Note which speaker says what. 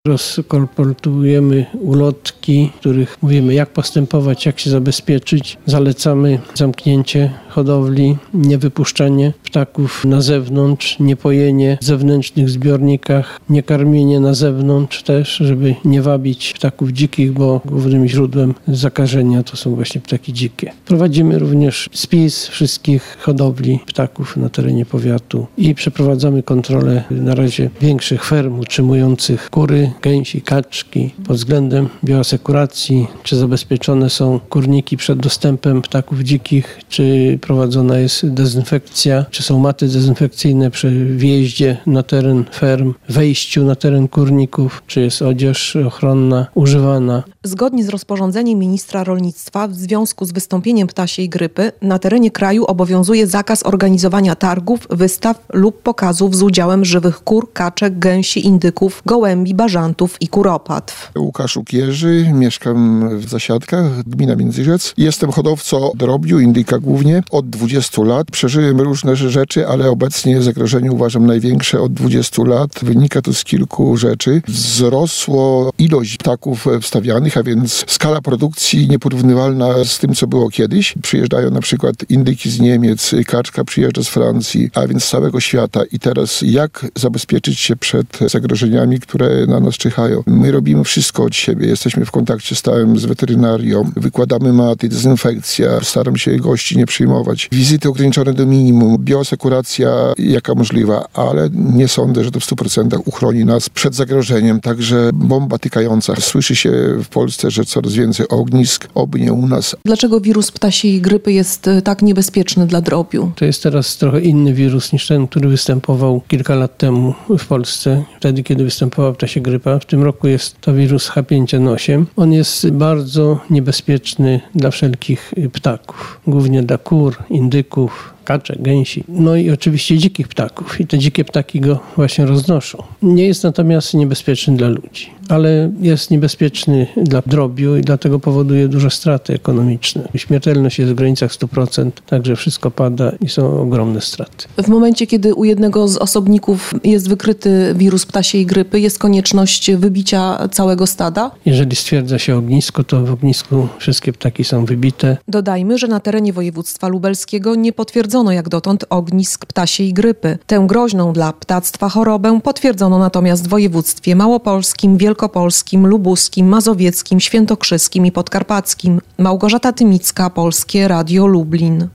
Speaker 1: Rozkolportujemy ulotki, w których mówimy, jak postępować, jak się zabezpieczyć. Zalecamy zamknięcie hodowli, niewypuszczanie ptaków na zewnątrz, niepojenie w zewnętrznych zbiornikach, niekarmienie na zewnątrz też, żeby nie wabić ptaków dzikich, bo głównym źródłem zakażenia to są właśnie ptaki dzikie. Prowadzimy również spis wszystkich hodowli ptaków na terenie powiatu i przeprowadzamy kontrolę na razie większych ferm utrzymujących kury, gęsi, kaczki pod względem bioasekuracji, czy zabezpieczone są kurniki przed dostępem ptaków dzikich, czy prowadzona jest dezynfekcja, czy są maty dezynfekcyjne przy wjeździe na teren ferm, wejściu na teren kurników, czy jest odzież ochronna używana.
Speaker 2: Zgodnie z rozporządzeniem ministra rolnictwa w związku z wystąpieniem ptasiej grypy na terenie kraju obowiązuje zakaz organizowania targów, wystaw lub pokazów z udziałem żywych kur, kaczek, gęsi, indyków, gołębi, bażantów i kuropatw.
Speaker 3: Łukasz Ukierzy, mieszkam w Zasiadkach, gmina Międzyrzec. Jestem hodowcą drobiu, indyka głównie, od 20 lat. Przeżyłem różne rzeczy, ale obecnie zagrożenie uważam największe od 20 lat. Wynika to z kilku rzeczy. Wzrosło ilość ptaków wstawianych, a więc skala produkcji nieporównywalna z tym, co było kiedyś. Przyjeżdżają na przykład indyki z Niemiec, kaczka przyjeżdża z Francji, a więc z całego świata. I teraz jak zabezpieczyć się przed zagrożeniami, które na nas czyhają? My robimy wszystko od siebie. Jesteśmy w kontakcie stałym z weterynarią. Wykładamy maty, dezynfekcja. Staram się gości nie przyjmować. Wizyty ograniczone do minimum. Bioasekuracja jaka możliwa, ale nie sądzę, że to w 100% uchroni nas przed zagrożeniem. Także bomba tykająca. Słyszy się w Polsce, że coraz więcej ognisk, oby nie u nas.
Speaker 2: Dlaczego wirus ptasiej grypy jest tak niebezpieczny dla drobiu?
Speaker 1: To jest teraz trochę inny wirus niż ten, który występował kilka lat temu w Polsce, wtedy kiedy występowała ptasia grypa. W tym roku jest to wirus H5N8. On jest bardzo niebezpieczny dla wszelkich ptaków, głównie dla kur, indyków, kaczek, gęsi, no i oczywiście dzikich ptaków. I te dzikie ptaki go właśnie roznoszą. Nie jest natomiast niebezpieczny dla ludzi, ale jest niebezpieczny dla drobiu i dlatego powoduje duże straty ekonomiczne. Śmiertelność jest w granicach 100%, także wszystko pada i są ogromne straty.
Speaker 2: W momencie, kiedy u jednego z osobników jest wykryty wirus ptasiej grypy, jest konieczność wybicia całego stada?
Speaker 1: Jeżeli stwierdza się ognisko, to w ognisku wszystkie ptaki są wybite.
Speaker 2: Dodajmy, że na terenie województwa lubelskiego nie potwierdzono jak dotąd ognisk ptasiej grypy. Tę groźną dla ptactwa chorobę potwierdzono natomiast w województwie małopolskim, wielkopolskim, lubuskim, mazowieckim, świętokrzyskim i podkarpackim. Małgorzata Tymicka, Polskie Radio Lublin.